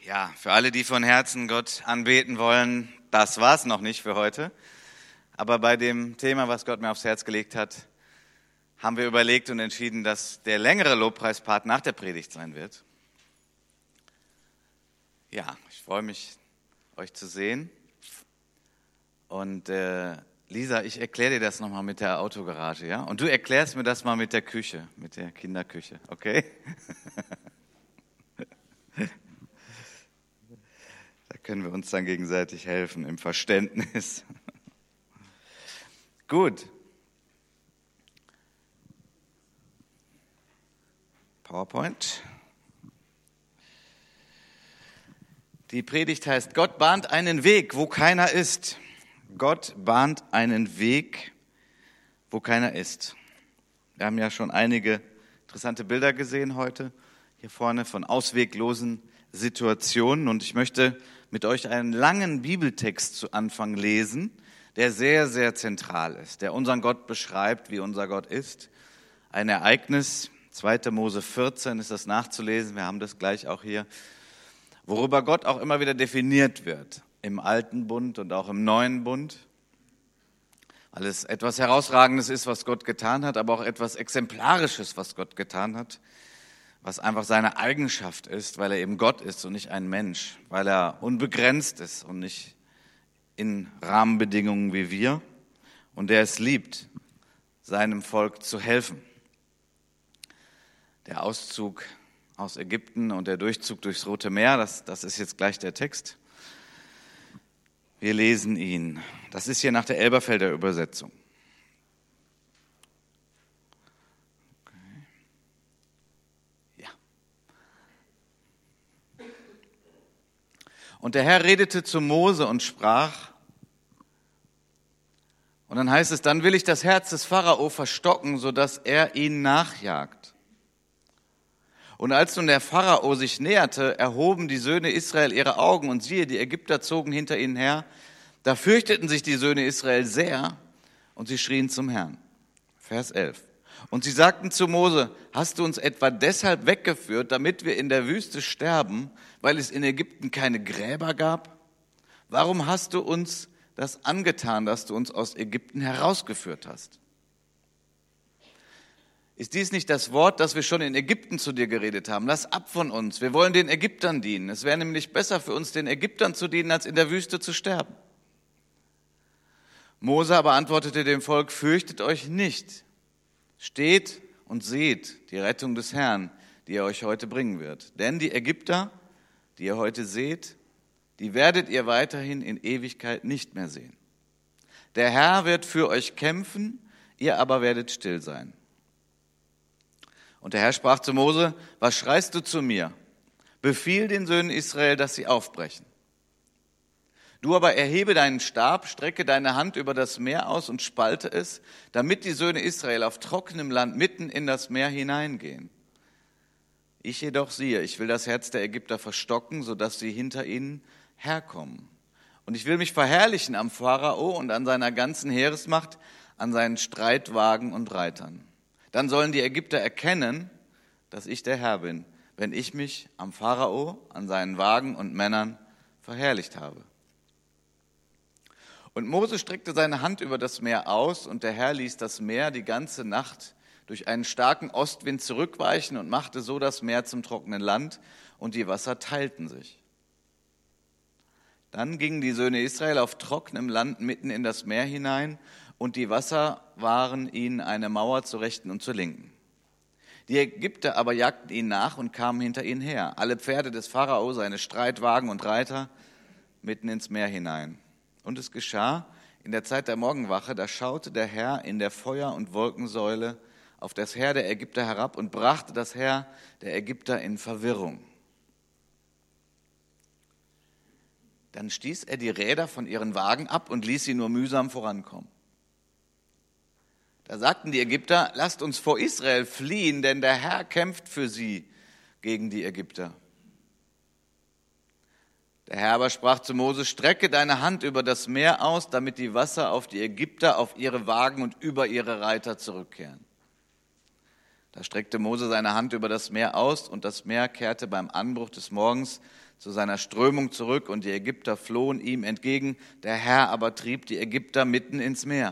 Ja, für alle, die von Herzen Gott anbeten wollen, das war's noch nicht für heute. Aber bei dem Thema, was Gott mir aufs Herz gelegt hat, haben wir überlegt und entschieden, dass der längere Lobpreispart nach der Predigt sein wird. Ja, ich freue mich, euch zu sehen. Und Lisa, ich erkläre dir das nochmal mit der Autogarage, ja? Und du erklärst mir das mal mit der Küche, mit der Kinderküche, okay? Da können wir uns dann gegenseitig helfen im Verständnis. Gut. PowerPoint. Die Predigt heißt: Gott bahnt einen Weg, wo keiner ist. Gott bahnt einen Weg, wo keiner ist. Wir haben ja schon einige interessante Bilder gesehen heute, hier vorne von ausweglosen Situationen. Und ich möchte mit euch einen langen Bibeltext zu Anfang lesen, der sehr, sehr zentral ist, der unseren Gott beschreibt, wie unser Gott ist. Ein Ereignis, 2. Mose 14 ist das nachzulesen, wir haben das gleich auch hier, worüber Gott auch immer wieder definiert wird, im Alten Bund und auch im Neuen Bund, weil es etwas Herausragendes ist, was Gott getan hat, aber auch etwas Exemplarisches, was Gott getan hat, was einfach seine Eigenschaft ist, weil er eben Gott ist und nicht ein Mensch, weil er unbegrenzt ist und nicht in Rahmenbedingungen wie wir, und der es liebt, seinem Volk zu helfen. Der Auszug aus Ägypten und der Durchzug durchs Rote Meer, das ist jetzt gleich der Text. Wir lesen ihn. Das ist hier nach der Elberfelder Übersetzung. Okay. Ja. Und der Herr redete zu Mose und sprach, und dann heißt es, dann will ich das Herz des Pharao verstocken, sodass er ihn nachjagt. Und als nun der Pharao sich näherte, erhoben die Söhne Israel ihre Augen, und siehe, die Ägypter zogen hinter ihnen her. Da fürchteten sich die Söhne Israel sehr, und sie schrien zum Herrn. Vers 11. Und sie sagten zu Mose, hast du uns etwa deshalb weggeführt, damit wir in der Wüste sterben, weil es in Ägypten keine Gräber gab? Warum hast du uns das angetan, dass du uns aus Ägypten herausgeführt hast? Ist dies nicht das Wort, das wir schon in Ägypten zu dir geredet haben? Lass ab von uns, wir wollen den Ägyptern dienen. Es wäre nämlich besser für uns, den Ägyptern zu dienen, als in der Wüste zu sterben. Mose aber antwortete dem Volk, fürchtet euch nicht. Steht und seht die Rettung des Herrn, die er euch heute bringen wird. Denn die Ägypter, die ihr heute seht, die werdet ihr weiterhin in Ewigkeit nicht mehr sehen. Der Herr wird für euch kämpfen, ihr aber werdet still sein. Und der Herr sprach zu Mose, was schreist du zu mir? Befiehl den Söhnen Israel, dass sie aufbrechen. Du aber erhebe deinen Stab, strecke deine Hand über das Meer aus und spalte es, damit die Söhne Israel auf trockenem Land mitten in das Meer hineingehen. Ich jedoch siehe, ich will das Herz der Ägypter verstocken, sodass sie hinter ihnen herkommen. Und ich will mich verherrlichen am Pharao und an seiner ganzen Heeresmacht, an seinen Streitwagen und Reitern. Dann sollen die Ägypter erkennen, dass ich der Herr bin, wenn ich mich am Pharao, an seinen Wagen und Männern verherrlicht habe. Und Mose streckte seine Hand über das Meer aus, und der Herr ließ das Meer die ganze Nacht durch einen starken Ostwind zurückweichen und machte so das Meer zum trockenen Land, und die Wasser teilten sich. Dann gingen die Söhne Israel auf trockenem Land mitten in das Meer hinein, und die Wasser waren ihnen eine Mauer zur Rechten und zur Linken. Die Ägypter aber jagten ihnen nach und kamen hinter ihnen her, alle Pferde des Pharao, seine Streitwagen und Reiter, mitten ins Meer hinein. Und es geschah in der Zeit der Morgenwache, da schaute der Herr in der Feuer- und Wolkensäule auf das Heer der Ägypter herab und brachte das Heer der Ägypter in Verwirrung. Dann stieß er die Räder von ihren Wagen ab und ließ sie nur mühsam vorankommen. Da sagten die Ägypter, lasst uns vor Israel fliehen, denn der Herr kämpft für sie gegen die Ägypter. Der Herr aber sprach zu Mose, strecke deine Hand über das Meer aus, damit die Wasser auf die Ägypter, auf ihre Wagen und über ihre Reiter zurückkehren. Da streckte Mose seine Hand über das Meer aus, und das Meer kehrte beim Anbruch des Morgens zu seiner Strömung zurück und die Ägypter flohen ihm entgegen. Der Herr aber trieb die Ägypter mitten ins Meer.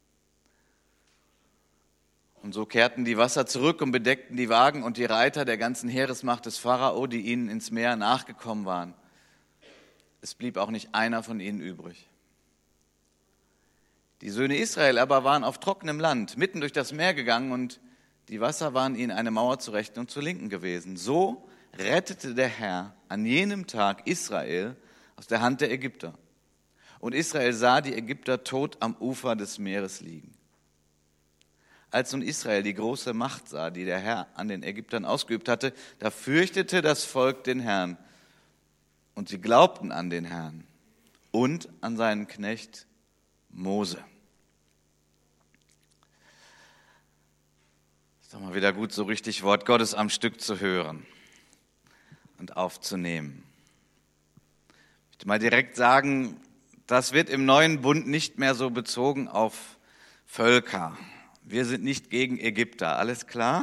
Und so kehrten die Wasser zurück und bedeckten die Wagen und die Reiter der ganzen Heeresmacht des Pharao, die ihnen ins Meer nachgekommen waren. Es blieb auch nicht einer von ihnen übrig. Die Söhne Israel aber waren auf trockenem Land, mitten durch das Meer gegangen und die Wasser waren ihnen eine Mauer zur Rechten und zur Linken gewesen. So rettete der Herr an jenem Tag Israel aus der Hand der Ägypter. Und Israel sah die Ägypter tot am Ufer des Meeres liegen. Als nun Israel die große Macht sah, die der Herr an den Ägyptern ausgeübt hatte, da fürchtete das Volk den Herrn. Und sie glaubten an den Herrn und an seinen Knecht Mose. Ist doch mal wieder gut, so richtig Wort Gottes am Stück zu hören und aufzunehmen. Ich möchte mal direkt sagen, das wird im neuen Bund nicht mehr so bezogen auf Völker. Wir sind nicht gegen Ägypter, alles klar?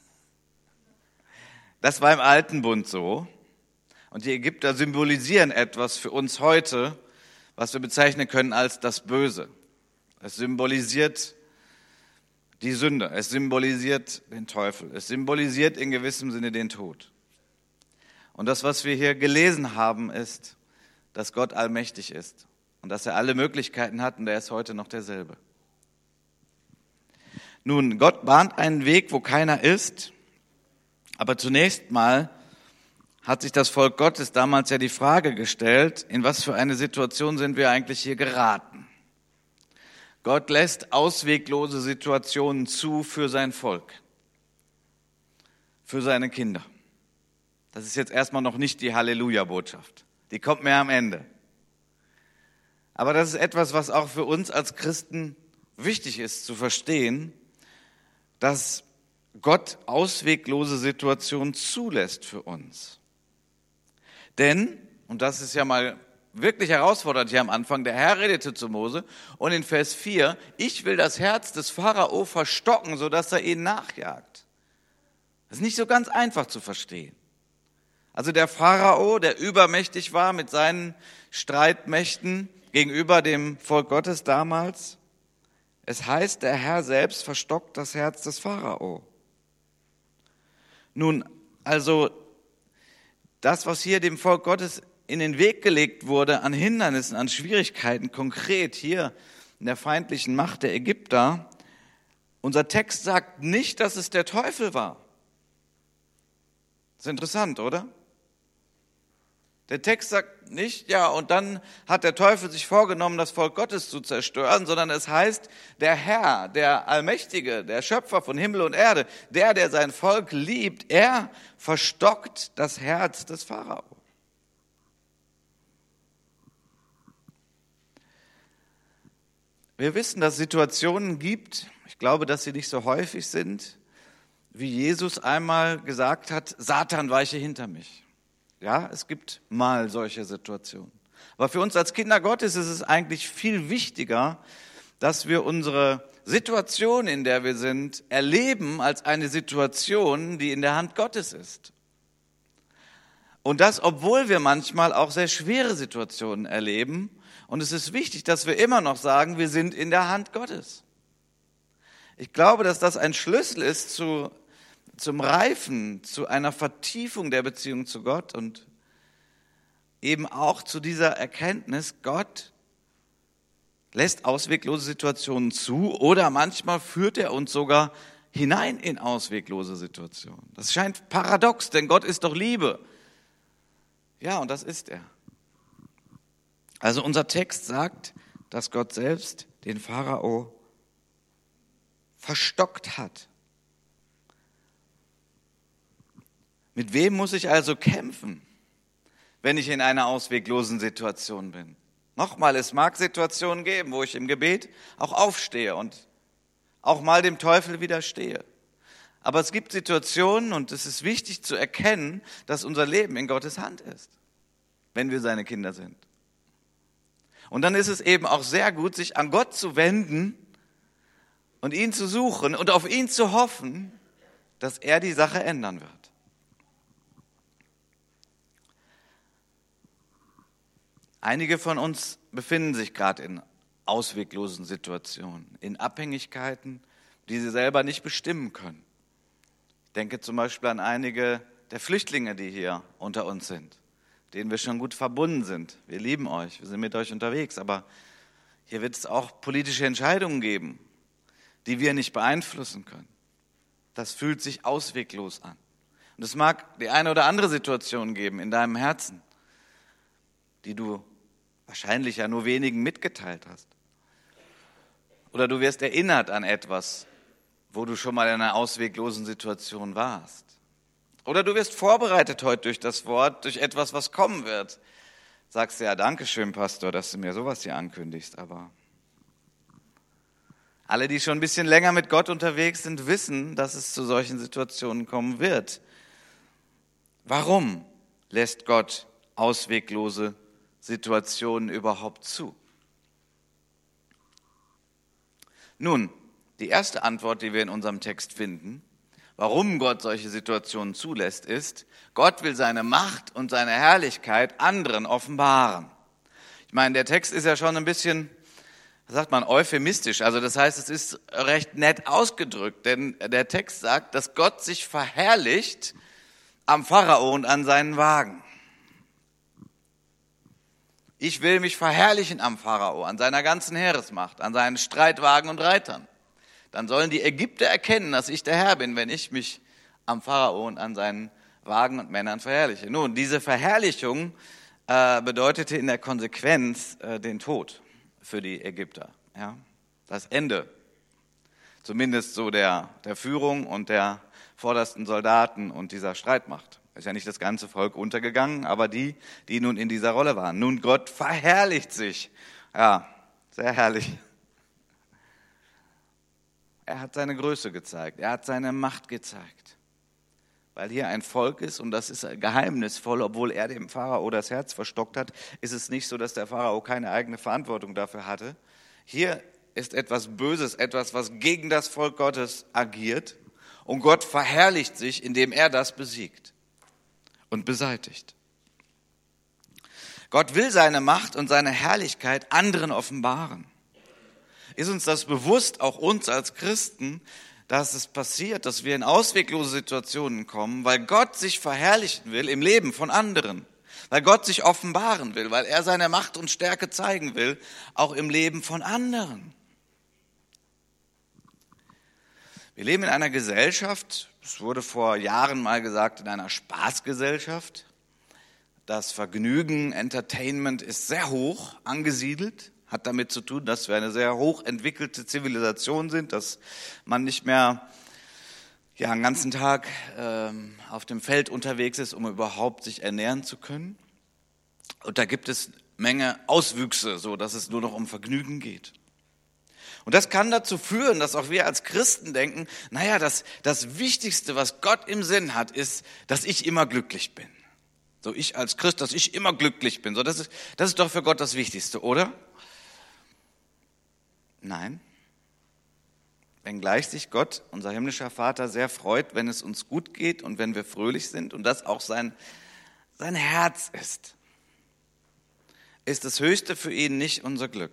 Das war im alten Bund so. Und die Ägypter symbolisieren etwas für uns heute, was wir bezeichnen können als das Böse. Es symbolisiert die Sünde, es symbolisiert den Teufel, es symbolisiert in gewissem Sinne den Tod. Und das, was wir hier gelesen haben, ist, dass Gott allmächtig ist und dass er alle Möglichkeiten hat und er ist heute noch derselbe. Nun, Gott bahnt einen Weg, wo keiner ist, aber zunächst mal hat sich das Volk Gottes damals ja die Frage gestellt, in was für eine Situation sind wir eigentlich hier geraten? Gott lässt ausweglose Situationen zu für sein Volk, für seine Kinder. Das ist jetzt erstmal noch nicht die Halleluja-Botschaft. Die kommt mehr am Ende. Aber das ist etwas, was auch für uns als Christen wichtig ist zu verstehen, dass Gott ausweglose Situationen zulässt für uns. Denn, und das ist ja mal wirklich herausfordernd hier am Anfang, der Herr redete zu Mose und in Vers 4, ich will das Herz des Pharao verstocken, sodass er ihnen nachjagt. Das ist nicht so ganz einfach zu verstehen. Also der Pharao, der übermächtig war mit seinen Streitmächten gegenüber dem Volk Gottes damals, es heißt, der Herr selbst verstockt das Herz des Pharao. Nun, also das, was hier dem Volk Gottes in den Weg gelegt wurde an Hindernissen, an Schwierigkeiten, konkret hier in der feindlichen Macht der Ägypter, unser Text sagt nicht, dass es der Teufel war. Das ist interessant, oder? Der Text sagt nicht, ja, und dann hat der Teufel sich vorgenommen, das Volk Gottes zu zerstören, sondern es heißt, der Herr, der Allmächtige, der Schöpfer von Himmel und Erde, der sein Volk liebt, er verstockt das Herz des Pharao. Wir wissen, dass es Situationen gibt, ich glaube, dass sie nicht so häufig sind, wie Jesus einmal gesagt hat, Satan, weiche hinter mich. Ja, es gibt mal solche Situationen. Aber für uns als Kinder Gottes ist es eigentlich viel wichtiger, dass wir unsere Situation, in der wir sind, erleben als eine Situation, die in der Hand Gottes ist. Und das, obwohl wir manchmal auch sehr schwere Situationen erleben. Und es ist wichtig, dass wir immer noch sagen, wir sind in der Hand Gottes. Ich glaube, dass das ein Schlüssel ist zum Reifen, zu einer Vertiefung der Beziehung zu Gott und eben auch zu dieser Erkenntnis, Gott lässt ausweglose Situationen zu oder manchmal führt er uns sogar hinein in ausweglose Situationen. Das scheint paradox, denn Gott ist doch Liebe. Ja, und das ist er. Also unser Text sagt, dass Gott selbst den Pharao verstockt hat. Mit wem muss ich also kämpfen, wenn ich in einer ausweglosen Situation bin? Nochmal, es mag Situationen geben, wo ich im Gebet auch aufstehe und auch mal dem Teufel widerstehe. Aber es gibt Situationen, und es ist wichtig zu erkennen, dass unser Leben in Gottes Hand ist, wenn wir seine Kinder sind. Und dann ist es eben auch sehr gut, sich an Gott zu wenden und ihn zu suchen und auf ihn zu hoffen, dass er die Sache ändern wird. Einige von uns befinden sich gerade in ausweglosen Situationen, in Abhängigkeiten, die sie selber nicht bestimmen können. Ich denke zum Beispiel an einige der Flüchtlinge, die hier unter uns sind, denen wir schon gut verbunden sind. Wir lieben euch, wir sind mit euch unterwegs, aber hier wird es auch politische Entscheidungen geben, die wir nicht beeinflussen können. Das fühlt sich ausweglos an. Und es mag die eine oder andere Situation geben in deinem Herzen, die du wahrscheinlich ja nur wenigen mitgeteilt hast. Oder du wirst erinnert an etwas, wo du schon mal in einer ausweglosen Situation warst. Oder du wirst vorbereitet heute durch das Wort, durch etwas, was kommen wird. Sagst du ja, danke schön, Pastor, dass du mir sowas hier ankündigst. Aber alle, die schon ein bisschen länger mit Gott unterwegs sind, wissen, dass es zu solchen Situationen kommen wird. Warum lässt Gott ausweglose Situationen überhaupt zu? Nun, die erste Antwort, die wir in unserem Text finden, warum Gott solche Situationen zulässt, ist, Gott will seine Macht und seine Herrlichkeit anderen offenbaren. Ich meine, der Text ist ja schon ein bisschen, sagt man, euphemistisch. Also das heißt, es ist recht nett ausgedrückt, denn der Text sagt, dass Gott sich verherrlicht am Pharao und an seinen Wagen. Ich will mich verherrlichen am Pharao, an seiner ganzen Heeresmacht, an seinen Streitwagen und Reitern. Dann sollen die Ägypter erkennen, dass ich der Herr bin, wenn ich mich am Pharao und an seinen Wagen und Männern verherrliche. Nun, diese Verherrlichung bedeutete in der Konsequenz den Tod für die Ägypter. Ja? Das Ende, zumindest so der Führung und der vordersten Soldaten und dieser Streitmacht. Ist ja nicht das ganze Volk untergegangen, aber die nun in dieser Rolle waren. Nun, Gott verherrlicht sich. Ja, sehr herrlich. Er hat seine Größe gezeigt, er hat seine Macht gezeigt. Weil hier ein Volk ist und das ist geheimnisvoll, obwohl er dem Pharao das Herz verstockt hat, ist es nicht so, dass der Pharao keine eigene Verantwortung dafür hatte. Hier ist etwas Böses, etwas, was gegen das Volk Gottes agiert und Gott verherrlicht sich, indem er das besiegt und beseitigt. Gott will seine Macht und seine Herrlichkeit anderen offenbaren. Ist uns das bewusst, auch uns als Christen, dass es passiert, dass wir in ausweglose Situationen kommen, weil Gott sich verherrlichen will im Leben von anderen, weil Gott sich offenbaren will, weil er seine Macht und Stärke zeigen will, auch im Leben von anderen. Wir leben in einer Gesellschaft, es wurde vor Jahren mal gesagt, in einer Spaßgesellschaft. Das Vergnügen, Entertainment ist sehr hoch angesiedelt. Hat damit zu tun, dass wir eine sehr hochentwickelte Zivilisation sind, dass man nicht mehr einen ganzen Tag auf dem Feld unterwegs ist, um überhaupt sich ernähren zu können. Und da gibt es Menge Auswüchse, so dass es nur noch um Vergnügen geht. Und das kann dazu führen, dass auch wir als Christen denken, das Wichtigste, was Gott im Sinn hat, ist, dass ich immer glücklich bin. So ich als Christ, dass ich immer glücklich bin. So das ist doch für Gott das Wichtigste, oder? Nein, wenngleich sich Gott, unser himmlischer Vater, sehr freut, wenn es uns gut geht und wenn wir fröhlich sind und das auch sein Herz ist das Höchste für ihn nicht unser Glück.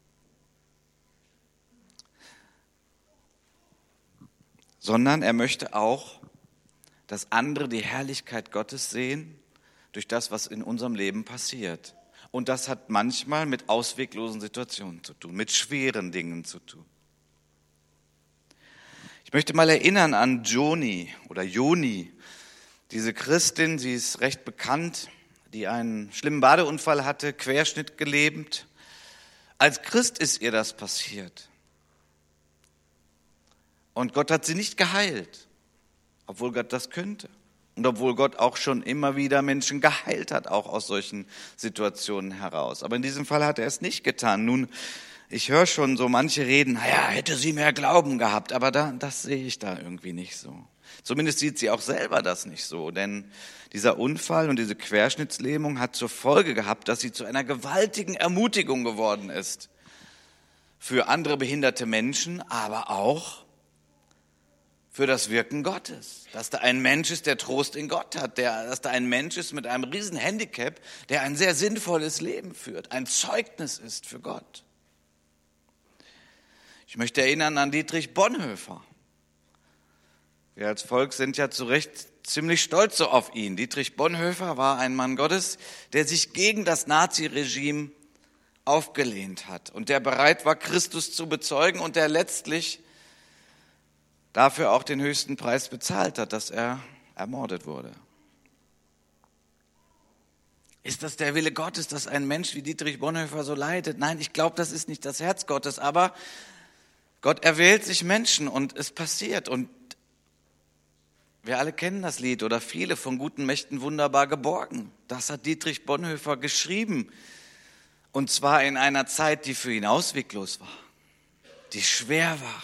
Sondern er möchte auch, dass andere die Herrlichkeit Gottes sehen durch das, was in unserem Leben passiert. Und das hat manchmal mit ausweglosen Situationen zu tun, mit schweren Dingen zu tun. Ich möchte mal erinnern an Joni, diese Christin, sie ist recht bekannt, die einen schlimmen Badeunfall hatte, Querschnitt gelähmt. Als Christ ist ihr das passiert. Und Gott hat sie nicht geheilt, obwohl Gott das könnte. Und obwohl Gott auch schon immer wieder Menschen geheilt hat, auch aus solchen Situationen heraus. Aber in diesem Fall hat er es nicht getan. Nun, ich höre schon so manche reden, hätte sie mehr Glauben gehabt. Aber das sehe ich da irgendwie nicht so. Zumindest sieht sie auch selber das nicht so. Denn dieser Unfall und diese Querschnittslähmung hat zur Folge gehabt, dass sie zu einer gewaltigen Ermutigung geworden ist. Für andere behinderte Menschen, aber auch für das Wirken Gottes. Dass da ein Mensch ist, der Trost in Gott hat, dass da ein Mensch ist mit einem riesen Handicap, der ein sehr sinnvolles Leben führt, ein Zeugnis ist für Gott. Ich möchte erinnern an Dietrich Bonhoeffer. Wir als Volk sind ja zu Recht ziemlich stolz so auf ihn. Dietrich Bonhoeffer war ein Mann Gottes, der sich gegen das Naziregime aufgelehnt hat und der bereit war, Christus zu bezeugen und der letztlich dafür auch den höchsten Preis bezahlt hat, dass er ermordet wurde. Ist das der Wille Gottes, dass ein Mensch wie Dietrich Bonhoeffer so leidet? Nein, ich glaube, das ist nicht das Herz Gottes, aber Gott erwählt sich Menschen und es passiert. Und wir alle kennen das Lied oder viele von guten Mächten wunderbar geborgen. Das hat Dietrich Bonhoeffer geschrieben. Und zwar in einer Zeit, die für ihn ausweglos war, die schwer war.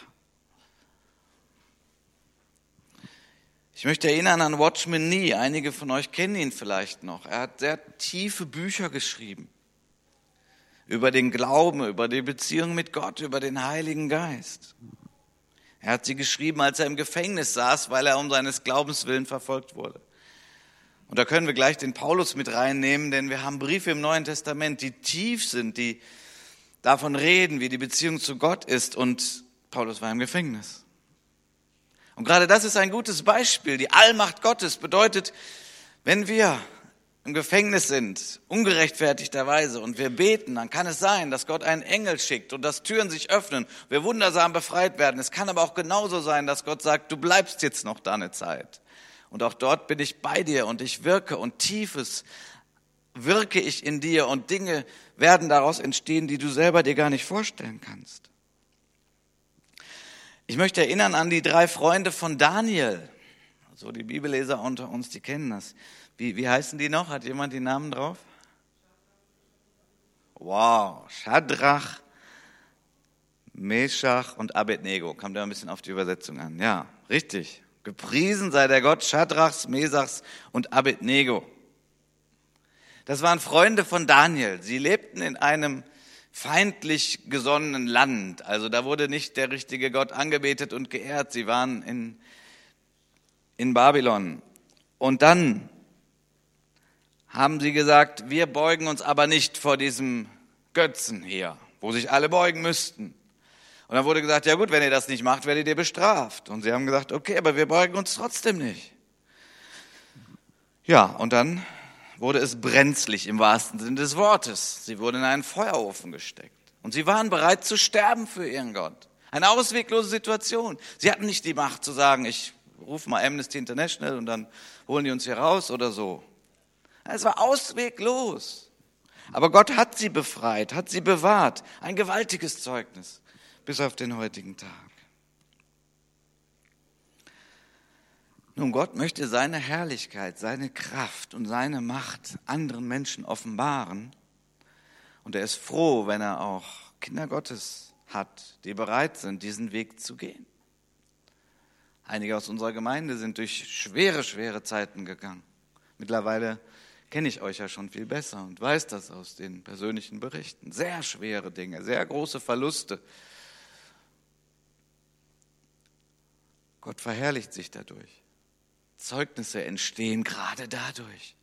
Ich möchte erinnern an Watchman Nee. Einige von euch kennen ihn vielleicht noch. Er hat sehr tiefe Bücher geschrieben über den Glauben, über die Beziehung mit Gott, über den Heiligen Geist. Er hat sie geschrieben, als er im Gefängnis saß, weil er um seines Glaubens willen verfolgt wurde. Und da können wir gleich den Paulus mit reinnehmen, denn wir haben Briefe im Neuen Testament, die tief sind, die davon reden, wie die Beziehung zu Gott ist. Und Paulus war im Gefängnis. Und gerade das ist ein gutes Beispiel. Die Allmacht Gottes bedeutet, wenn wir im Gefängnis sind, ungerechtfertigterweise, und wir beten, dann kann es sein, dass Gott einen Engel schickt und dass Türen sich öffnen, wir wundersam befreit werden. Es kann aber auch genauso sein, dass Gott sagt, du bleibst jetzt noch da eine Zeit. Und auch dort bin ich bei dir und ich wirke und Tiefes wirke ich in dir und Dinge werden daraus entstehen, die du selber dir gar nicht vorstellen kannst. Ich möchte erinnern an die 3 Freunde von Daniel. Also die Bibelleser unter uns, die kennen das. Wie heißen die noch? Hat jemand die Namen drauf? Wow, Schadrach, Meschach und Abednego. Kommt ja ein bisschen auf die Übersetzung an. Ja, richtig. Gepriesen sei der Gott Schadrachs, Mesachs und Abednego. Das waren Freunde von Daniel. Sie lebten in einem feindlich gesonnenen Land. Also da wurde nicht der richtige Gott angebetet und geehrt. Sie waren in Babylon. Und dann haben sie gesagt, wir beugen uns aber nicht vor diesem Götzen hier, wo sich alle beugen müssten. Und dann wurde gesagt, ja gut, wenn ihr das nicht macht, werdet ihr bestraft. Und sie haben gesagt, okay, aber wir beugen uns trotzdem nicht. Ja, und dann wurde es brenzlig im wahrsten Sinne des Wortes. Sie wurden in einen Feuerofen gesteckt. Und sie waren bereit zu sterben für ihren Gott. Eine ausweglose Situation. Sie hatten nicht die Macht zu sagen, ich rufe mal Amnesty International und dann holen die uns hier raus oder so. Es war ausweglos. Aber Gott hat sie befreit, hat sie bewahrt. Ein gewaltiges Zeugnis bis auf den heutigen Tag. Nun, Gott möchte seine Herrlichkeit, seine Kraft und seine Macht anderen Menschen offenbaren. Und er ist froh, wenn er auch Kinder Gottes hat, die bereit sind, diesen Weg zu gehen. Einige aus unserer Gemeinde sind durch schwere Zeiten gegangen. Mittlerweile kenne ich euch ja schon viel besser und weiß das aus den persönlichen Berichten. Sehr schwere Dinge, sehr große Verluste. Gott verherrlicht sich dadurch. Zeugnisse entstehen gerade dadurch.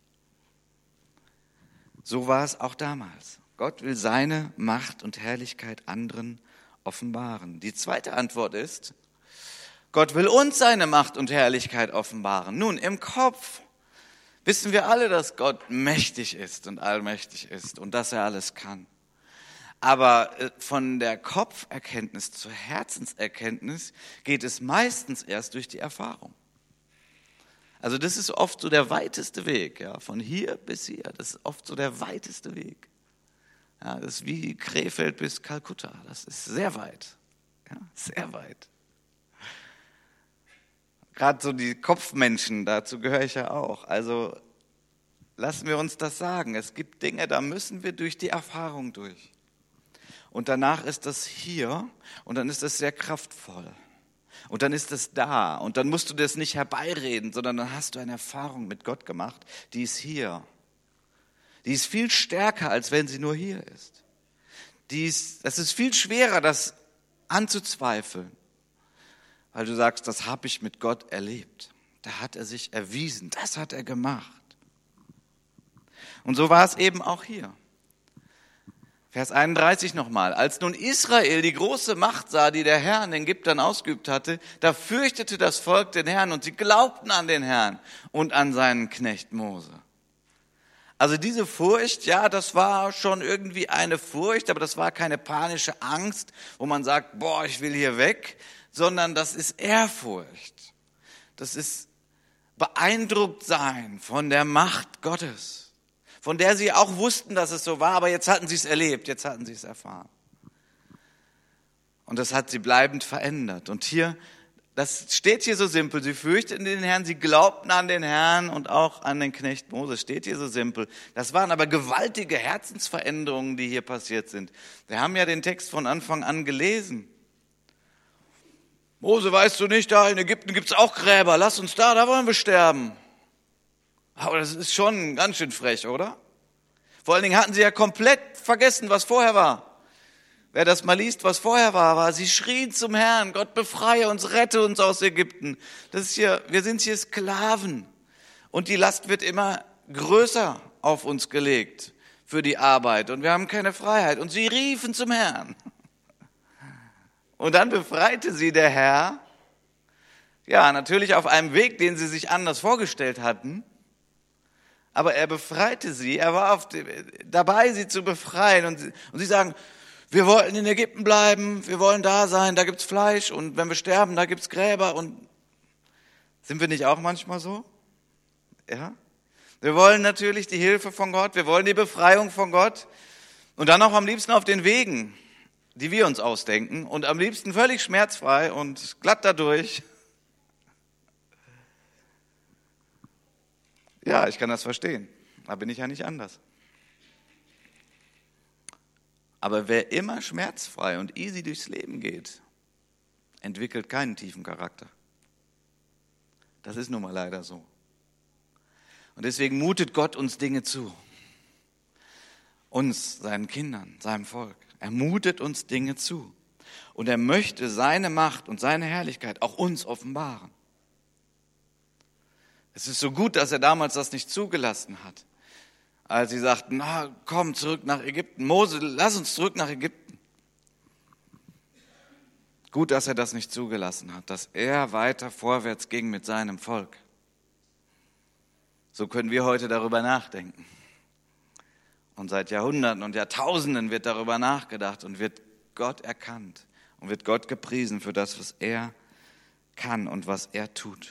So war es auch damals. Gott will seine Macht und Herrlichkeit anderen offenbaren. Die zweite Antwort ist, Gott will uns seine Macht und Herrlichkeit offenbaren. Nun, im Kopf wissen wir alle, dass Gott mächtig ist und allmächtig ist und dass er alles kann. Aber von der Kopferkenntnis zur Herzenserkenntnis geht es meistens erst durch die Erfahrung. Also das ist oft so der weiteste Weg, ja, von hier bis hier. Das ist oft so der weiteste Weg. Ja, das ist wie Krefeld bis Kalkutta. Das ist sehr weit, ja, sehr weit. Gerade so die Kopfmenschen, dazu gehöre ich ja auch. Also lassen wir uns das sagen. Es gibt Dinge, da müssen wir durch die Erfahrung durch. Und danach ist das hier und dann ist das sehr kraftvoll. Und dann ist es da und dann musst du das nicht herbeireden, sondern dann hast du eine Erfahrung mit Gott gemacht, die ist hier. Die ist viel stärker, als wenn sie nur hier ist. Es ist viel schwerer, das anzuzweifeln, weil du sagst, das habe ich mit Gott erlebt. Da hat er sich erwiesen, das hat er gemacht. Und so war es eben auch hier. Vers 31 nochmal. Als nun Israel die große Macht sah, die der Herr an den Ägyptern ausgeübt hatte, da fürchtete das Volk den Herrn und sie glaubten an den Herrn und an seinen Knecht Mose. Also diese Furcht, ja, das war schon irgendwie eine Furcht, aber das war keine panische Angst, wo man sagt, boah, ich will hier weg, sondern das ist Ehrfurcht. Das ist beeindruckt sein von der Macht Gottes, von der sie auch wussten, dass es so war, aber jetzt hatten sie es erlebt, jetzt hatten sie es erfahren. Und das hat sie bleibend verändert. Und hier, das steht hier so simpel, sie fürchteten den Herrn, sie glaubten an den Herrn und auch an den Knecht Mose, steht hier so simpel. Das waren aber gewaltige Herzensveränderungen, die hier passiert sind. Wir haben ja den Text von Anfang an gelesen. Mose, weißt du nicht, da in Ägypten gibt's auch Gräber, lass uns da wollen wir sterben. Aber das ist schon ganz schön frech, oder? Vor allen Dingen hatten sie ja komplett vergessen, was vorher war. Wer das mal liest, was vorher war, sie schrien zum Herrn, Gott befreie uns, rette uns aus Ägypten. Das ist hier, wir sind hier Sklaven. Und die Last wird immer größer auf uns gelegt für die Arbeit. Und wir haben keine Freiheit. Und sie riefen zum Herrn. Und dann befreite sie der Herr. Ja, natürlich auf einem Weg, den sie sich anders vorgestellt hatten. Aber er befreite sie. Er war dabei, sie zu befreien. Und sie sagen, wir wollten in Ägypten bleiben, wir wollen da sein, da gibt's Fleisch und wenn wir sterben, da gibt's Gräber. Und sind wir nicht auch manchmal so? Ja? Wir wollen natürlich die Hilfe von Gott, wir wollen die Befreiung von Gott und dann auch am liebsten auf den Wegen, die wir uns ausdenken und am liebsten völlig schmerzfrei und glatt dadurch. Ja, ich kann das verstehen, da bin ich ja nicht anders. Aber wer immer schmerzfrei und easy durchs Leben geht, entwickelt keinen tiefen Charakter. Das ist nun mal leider so. Und deswegen mutet Gott uns Dinge zu. Uns, seinen Kindern, seinem Volk. Er mutet uns Dinge zu. Und er möchte seine Macht und seine Herrlichkeit auch uns offenbaren. Es ist so gut, dass er damals das nicht zugelassen hat. Als sie sagten, na, komm zurück nach Ägypten. Mose, lass uns zurück nach Ägypten. Gut, dass er das nicht zugelassen hat, dass er weiter vorwärts ging mit seinem Volk. So können wir heute darüber nachdenken. Und seit Jahrhunderten und Jahrtausenden wird darüber nachgedacht und wird Gott erkannt und wird Gott gepriesen für das, was er kann und was er tut.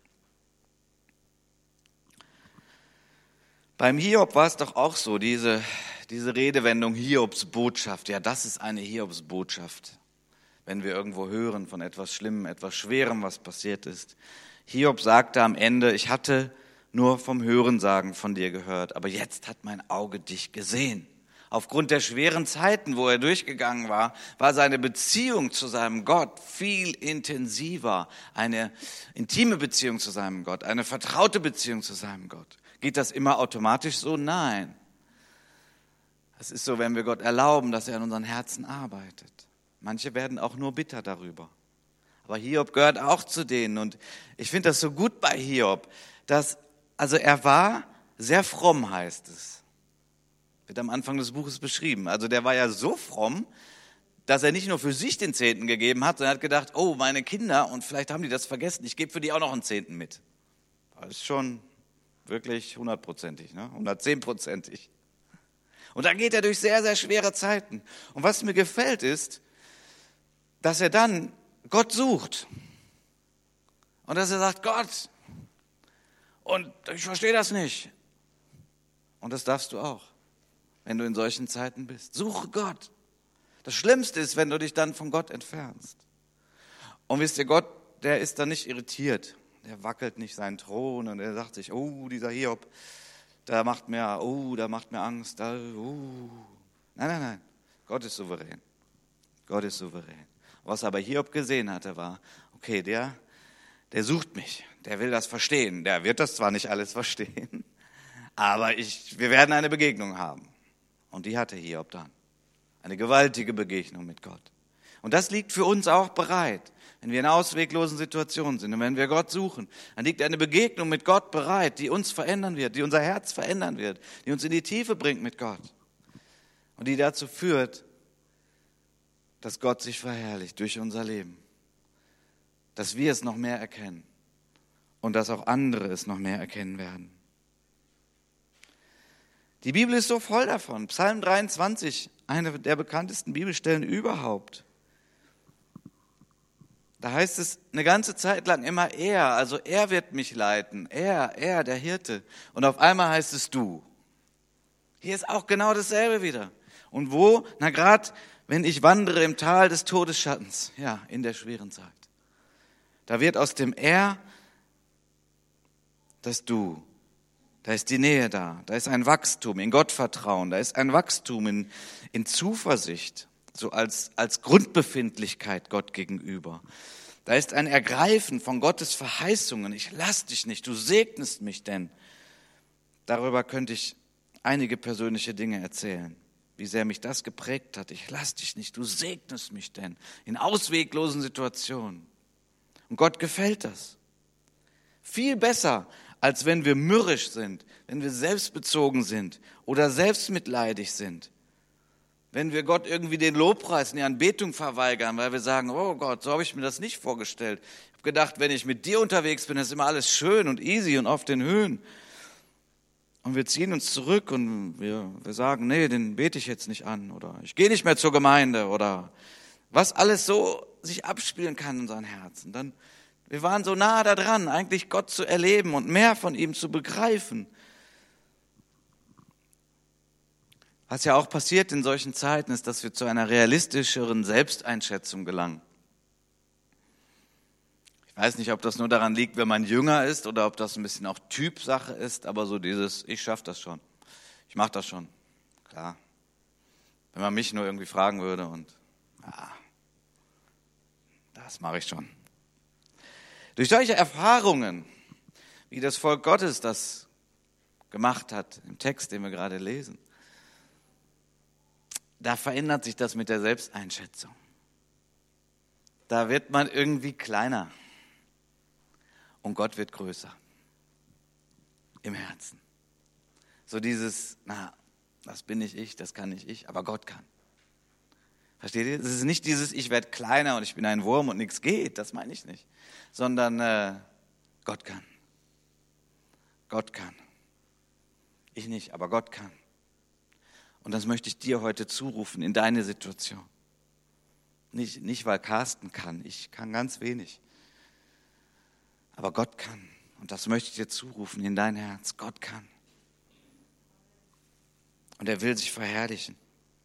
Beim Hiob war es doch auch so, diese Redewendung Hiobsbotschaft. Ja, das ist eine Hiobsbotschaft, wenn wir irgendwo hören von etwas Schlimmem, etwas Schwerem, was passiert ist. Hiob sagte am Ende, ich hatte nur vom Hörensagen von dir gehört, aber jetzt hat mein Auge dich gesehen. Aufgrund der schweren Zeiten, wo er durchgegangen war, war seine Beziehung zu seinem Gott viel intensiver. Eine intime Beziehung zu seinem Gott, eine vertraute Beziehung zu seinem Gott. Geht das immer automatisch so? Nein. Es ist so, wenn wir Gott erlauben, dass er in unseren Herzen arbeitet. Manche werden auch nur bitter darüber. Aber Hiob gehört auch zu denen. Und ich finde das so gut bei Hiob, also er war sehr fromm, heißt es. Wird am Anfang des Buches beschrieben. Also der war ja so fromm, dass er nicht nur für sich den Zehnten gegeben hat, sondern er hat gedacht, oh, meine Kinder, und vielleicht haben die das vergessen, ich gebe für die auch noch einen Zehnten mit. Das ist schon wirklich 100%, ne? 110%. Und dann geht er durch sehr, sehr schwere Zeiten. Und was mir gefällt ist, dass er dann Gott sucht. Und dass er sagt, Gott, und ich verstehe das nicht. Und das darfst du auch, wenn du in solchen Zeiten bist. Suche Gott. Das Schlimmste ist, wenn du dich dann von Gott entfernst. Und wisst ihr, Gott, der ist dann nicht irritiert. Der wackelt nicht seinen Thron und er sagt sich, oh, dieser Hiob, da macht mir Angst. Nein. Gott ist souverän. Gott ist souverän. Was aber Hiob gesehen hatte, war, okay, der sucht mich. Der will das verstehen. Der wird das zwar nicht alles verstehen, aber wir werden eine Begegnung haben. Und die hatte Hiob dann. Eine gewaltige Begegnung mit Gott. Und das liegt für uns auch bereit. wenn wir in ausweglosen Situationen sind und wenn wir Gott suchen, dann liegt eine Begegnung mit Gott bereit, die uns verändern wird, die unser Herz verändern wird, die uns in die Tiefe bringt mit Gott und die dazu führt, dass Gott sich verherrlicht durch unser Leben, dass wir es noch mehr erkennen und dass auch andere es noch mehr erkennen werden. Die Bibel ist so voll davon. Psalm 23, eine der bekanntesten Bibelstellen überhaupt. Da heißt es eine ganze Zeit lang immer er, also er wird mich leiten, er, der Hirte. Und auf einmal heißt es du. Hier ist auch genau dasselbe wieder. Und wo? Na gerade, wenn ich wandere im Tal des Todesschattens, ja, in der schweren Zeit. Da wird aus dem er das du. Da ist die Nähe da, da ist ein Wachstum in Gottvertrauen, da ist ein Wachstum in Zuversicht, so als Grundbefindlichkeit Gott gegenüber. Da ist ein Ergreifen von Gottes Verheißungen. Ich lass dich nicht, du segnest mich denn. Darüber könnte ich einige persönliche Dinge erzählen, wie sehr mich das geprägt hat. Ich lass dich nicht, du segnest mich denn in ausweglosen Situationen. Und Gott gefällt das. Viel besser, als wenn wir mürrisch sind, wenn wir selbstbezogen sind oder selbstmitleidig sind. Wenn wir Gott irgendwie den Lobpreis und die Anbetung verweigern, weil wir sagen, oh Gott, so habe ich mir das nicht vorgestellt. Ich habe gedacht, wenn ich mit dir unterwegs bin, ist immer alles schön und easy und auf den Höhen. Und wir ziehen uns zurück und wir sagen, nee, den bete ich jetzt nicht an oder ich gehe nicht mehr zur Gemeinde oder was alles so sich abspielen kann in unseren Herzen. Wir waren so nah da dran, eigentlich Gott zu erleben und mehr von ihm zu begreifen. Was ja auch passiert in solchen Zeiten, ist, dass wir zu einer realistischeren Selbsteinschätzung gelangen. Ich weiß nicht, ob das nur daran liegt, wenn man jünger ist oder ob das ein bisschen auch Typsache ist, aber so dieses, ich schaffe das schon, ich mache das schon, klar. Wenn man mich nur irgendwie fragen würde und, das mache ich schon. Durch solche Erfahrungen, wie das Volk Gottes das gemacht hat, im Text, den wir gerade lesen, da verändert sich das mit der Selbsteinschätzung. Da wird man irgendwie kleiner und Gott wird größer im Herzen. So dieses, das bin nicht ich, das kann nicht ich, aber Gott kann. Versteht ihr? Es ist nicht dieses, ich werde kleiner und ich bin ein Wurm und nichts geht, das meine ich nicht. Sondern Gott kann. Gott kann. Ich nicht, aber Gott kann. Und das möchte ich dir heute zurufen in deine Situation. Nicht weil Carsten kann, ich kann ganz wenig. Aber Gott kann. Und das möchte ich dir zurufen in dein Herz. Gott kann. Und er will sich verherrlichen.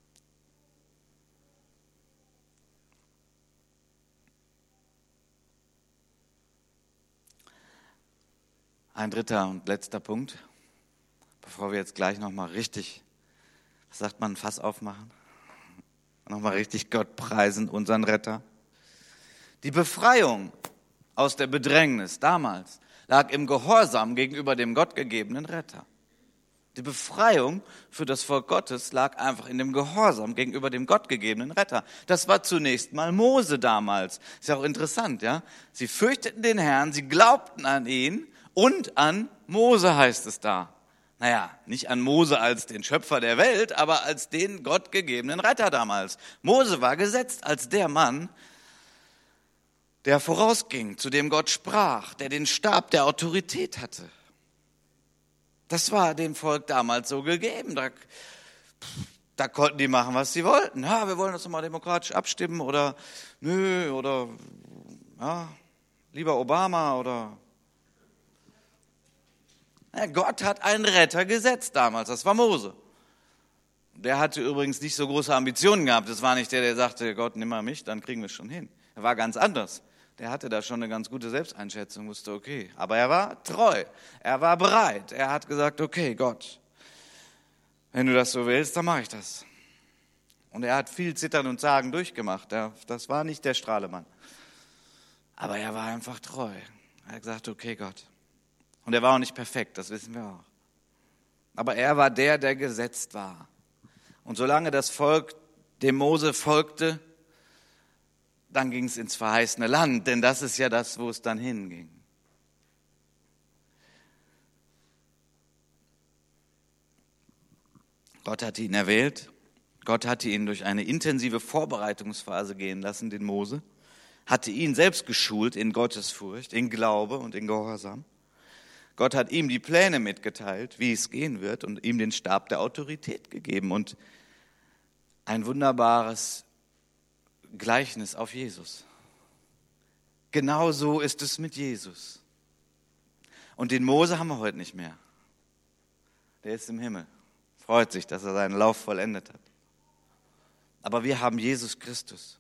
Ein dritter und letzter Punkt, bevor wir jetzt gleich nochmal richtig, was sagt man, ein Fass aufmachen, nochmal richtig Gott preisen, unseren Retter. Die Befreiung aus der Bedrängnis damals lag im Gehorsam gegenüber dem gottgegebenen Retter. Die Befreiung für das Volk Gottes lag einfach in dem Gehorsam gegenüber dem gottgegebenen Retter. Das war zunächst mal Mose damals. Ist ja auch interessant, ja? Sie fürchteten den Herrn, sie glaubten an ihn und an Mose heißt es da. Naja, nicht an Mose als den Schöpfer der Welt, aber als den gottgegebenen Retter damals. Mose war gesetzt als der Mann, der vorausging, zu dem Gott sprach, der den Stab der Autorität hatte. Das war dem Volk damals so gegeben. Da konnten die machen, was sie wollten. Ja, wir wollen das nochmal demokratisch abstimmen oder nö, oder ja, lieber Obama oder... Ja, Gott hat einen Retter gesetzt damals, das war Mose. Der hatte übrigens nicht so große Ambitionen gehabt. Das war nicht der sagte, Gott, nimm mal mich, dann kriegen wir es schon hin. Er war ganz anders. Der hatte da schon eine ganz gute Selbsteinschätzung, wusste, okay. Aber er war treu, er war bereit. Er hat gesagt, okay, Gott, wenn du das so willst, dann mache ich das. Und er hat viel Zittern und Zagen durchgemacht. Das war nicht der Strahlemann. Aber er war einfach treu. Er hat gesagt, okay, Gott. Und er war auch nicht perfekt, das wissen wir auch. Aber er war der gesetzt war. Und solange das Volk dem Mose folgte, dann ging es ins verheißene Land, denn das ist ja das, wo es dann hinging. Gott hatte ihn erwählt, Gott hatte ihn durch eine intensive Vorbereitungsphase gehen lassen, den Mose, hatte ihn selbst geschult in Gottesfurcht, in Glaube und in Gehorsam. Gott hat ihm die Pläne mitgeteilt, wie es gehen wird, und ihm den Stab der Autorität gegeben und ein wunderbares Gleichnis auf Jesus. Genau so ist es mit Jesus. Und den Mose haben wir heute nicht mehr. Der ist im Himmel. Freut sich, dass er seinen Lauf vollendet hat. Aber wir haben Jesus Christus.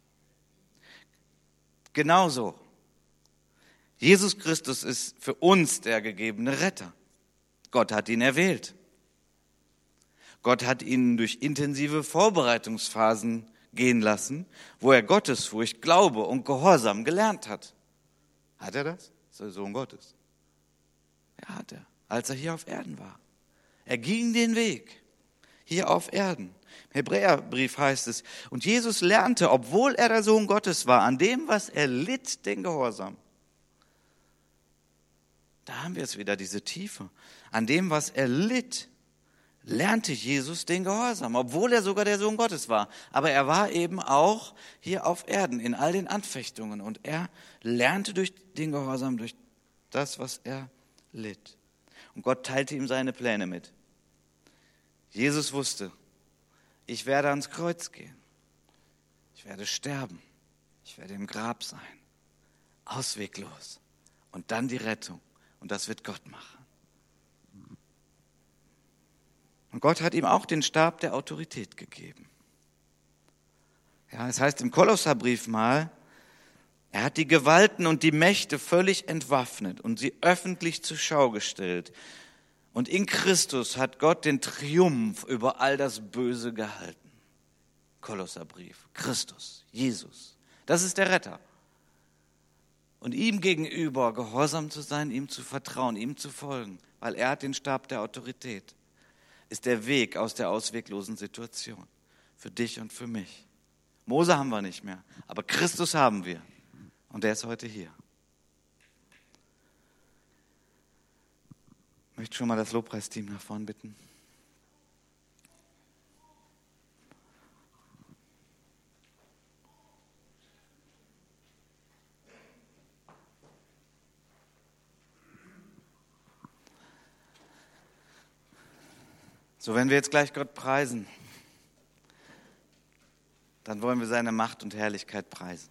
Genauso. Jesus Christus ist für uns der gegebene Retter. Gott hat ihn erwählt. Gott hat ihn durch intensive Vorbereitungsphasen gehen lassen, wo er Gottesfurcht, Glaube und Gehorsam gelernt hat. Hat er das? Ist er Sohn Gottes? Ja, hat er, als er hier auf Erden war. Er ging den Weg hier auf Erden. Im Hebräerbrief heißt es, und Jesus lernte, obwohl er der Sohn Gottes war, an dem, was er litt, den Gehorsam. Da haben wir es wieder, diese Tiefe. An dem, was er litt, lernte Jesus den Gehorsam, obwohl er sogar der Sohn Gottes war. Aber er war eben auch hier auf Erden in all den Anfechtungen. Und er lernte durch den Gehorsam, durch das, was er litt. Und Gott teilte ihm seine Pläne mit. Jesus wusste, ich werde ans Kreuz gehen. Ich werde sterben. Ich werde im Grab sein. Ausweglos. Und dann die Rettung. Und das wird Gott machen. Und Gott hat ihm auch den Stab der Autorität gegeben. Ja, es heißt im Kolosserbrief mal, er hat die Gewalten und die Mächte völlig entwaffnet und sie öffentlich zur Schau gestellt. Und in Christus hat Gott den Triumph über all das Böse gehalten. Kolosserbrief, Christus, Jesus, das ist der Retter. Und ihm gegenüber gehorsam zu sein, ihm zu vertrauen, ihm zu folgen, weil er hat den Stab der Autorität, ist der Weg aus der ausweglosen Situation. Für dich und für mich. Mose haben wir nicht mehr, aber Christus haben wir. Und der ist heute hier. Ich möchte schon mal das Lobpreisteam nach vorn bitten. So, wenn wir jetzt gleich Gott preisen, dann wollen wir seine Macht und Herrlichkeit preisen.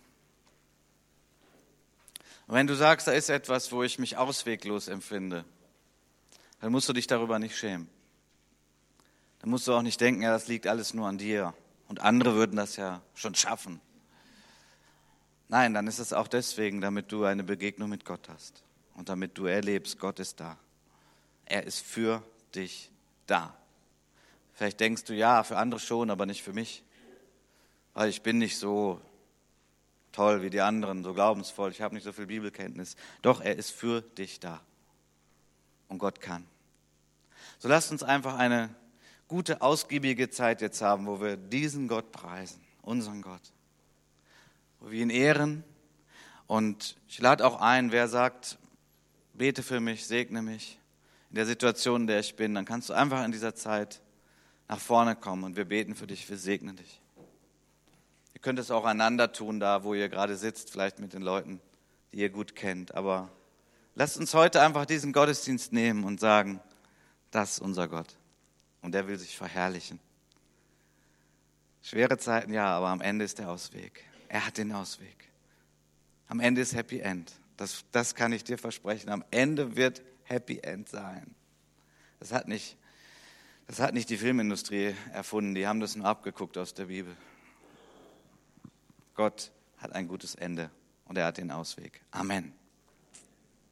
Und wenn du sagst, da ist etwas, wo ich mich ausweglos empfinde, dann musst du dich darüber nicht schämen. Dann musst du auch nicht denken, ja, das liegt alles nur an dir und andere würden das ja schon schaffen. Nein, dann ist es auch deswegen, damit du eine Begegnung mit Gott hast und damit du erlebst, Gott ist da. Er ist für dich da. Vielleicht denkst du, ja, für andere schon, aber nicht für mich. Weil ich bin nicht so toll wie die anderen, so glaubensvoll, ich habe nicht so viel Bibelkenntnis. Doch, er ist für dich da. Und Gott kann. So lasst uns einfach eine gute, ausgiebige Zeit jetzt haben, wo wir diesen Gott preisen, unseren Gott. Wo wir ihn ehren. Und ich lade auch ein, wer sagt, bete für mich, segne mich in der Situation, in der ich bin, dann kannst du einfach in dieser Zeit nach vorne kommen und wir beten für dich, wir segnen dich. Ihr könnt es auch einander tun, da wo ihr gerade sitzt, vielleicht mit den Leuten, die ihr gut kennt. Aber lasst uns heute einfach diesen Gottesdienst nehmen und sagen, das ist unser Gott und der will sich verherrlichen. Schwere Zeiten, ja, aber am Ende ist der Ausweg. Er hat den Ausweg. Am Ende ist Happy End. Das kann ich dir versprechen. Am Ende wird Happy End sein. Das hat nicht die Filmindustrie erfunden, die haben das nur abgeguckt aus der Bibel. Gott hat ein gutes Ende und er hat den Ausweg. Amen.